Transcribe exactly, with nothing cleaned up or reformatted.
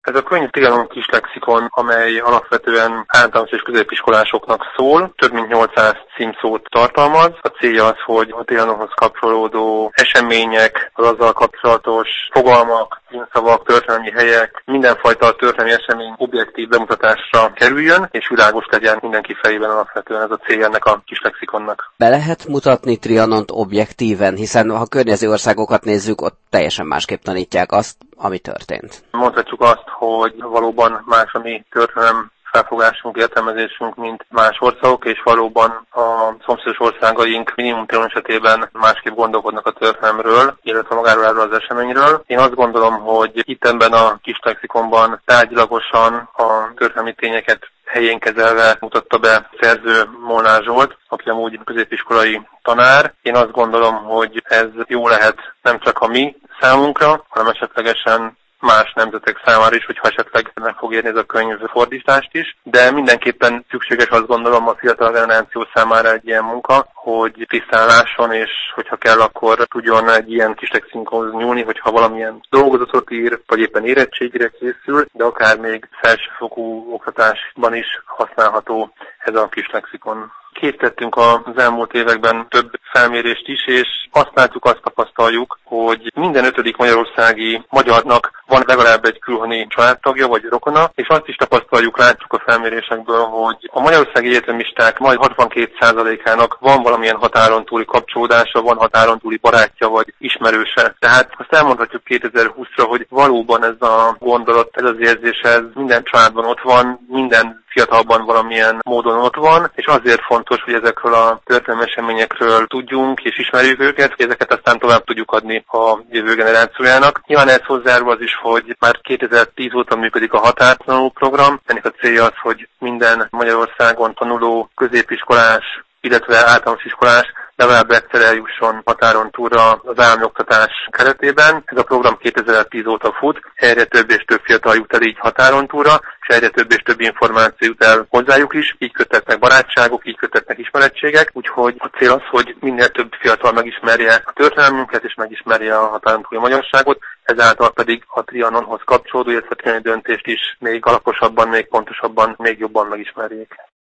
Ez a könyv Trianon kis lexikon, amely alapvetően általános és középiskolásoknak szól, több mint nyolcszáz címszót tartalmaz. A célja az, hogy a Trianonhoz kapcsolódó események, az azzal kapcsolatos fogalmak, címszavak, történelmi helyek, mindenfajta történelmi esemény objektív bemutatásra kerüljön, és világos legyen mindenki fejében alapvetően ez a célja ennek a kis lexikonnak. Be lehet mutatni Trianont objektíven, hiszen ha a környező országokat nézzük, ott teljesen másképp tanítják azt, ami történt. Mondhatjuk azt, hogy valóban más a mi történelem felfogásunk, értelmezésünk, mint más országok, és valóban a szomszédos országaink minimum Trianon esetében másképp gondolkodnak a történelemről, illetve magáról erről az eseményről. Én azt gondolom, hogy itt ebben a kis lexikonban tárgyilagosan a történelmi tényeket helyén kezelve mutatta be szerző Molnár Zsolt, aki amúgy középiskolai tanár. Én azt gondolom, hogy ez jó lehet nem csak a mi számunkra, hanem esetlegesen más nemzetek számára is, hogyha esetleg meg fog érni ez a könyv fordítást is, de mindenképpen szükséges, azt gondolom, a fiatal generáció számára egy ilyen munka, hogy tisztán lásson, és hogyha kell, akkor tudjon egy ilyen kis lexikonhoz nyúlni, hogyha valamilyen dolgozatot ír, vagy éppen érettségire készül, de akár még felsőfokú oktatásban is használható ez a kis lexikon. Készítettünk az elmúlt években több felmérést is, és azt látjuk, azt tapasztaljuk, hogy minden ötödik magyarországi magyarnak van legalább egy külhoni családtagja vagy rokona, és azt is tapasztaljuk, látjuk a felmérésekből, hogy a magyarországi egyetemisták majd hatvankét százalékának van valamilyen határon túli kapcsolódása, van határon túli barátja vagy ismerőse. Tehát azt elmondhatjuk kétezer-húszra, hogy valóban ez a gondolat, ez az érzés, ez minden családban ott van, minden fiatalban valamilyen módon ott van, és azért fontos, hogy ezekről a történelmi eseményekről tudjunk és ismerjük őket, hogy ezeket aztán tovább tudjuk adni a jövő generációjának. Nyilván ez hozzájárul az is, hogy már kétezer-tíz óta működik a határtanuló program. Ennek a célja az, hogy minden Magyarországon tanuló középiskolás, illetve általános iskolás legalább egyszer eljusson határon túlra az állami oktatás keretében. Ez a program kétezer-tíz óta fut, egyre több és több fiatal jut el így határon túlra, és egyre több és több információ jut el hozzájuk is, így kötetnek barátságok, így kötetnek ismerettségek, úgyhogy a cél az, hogy minél több fiatal megismerje a történelmünket és megismerje a határon túli magyarságot, ezáltal pedig a Trianonhoz kapcsolódó, illetve a trianoni döntést is még alaposabban, még pontosabban, még jobban megismerjék.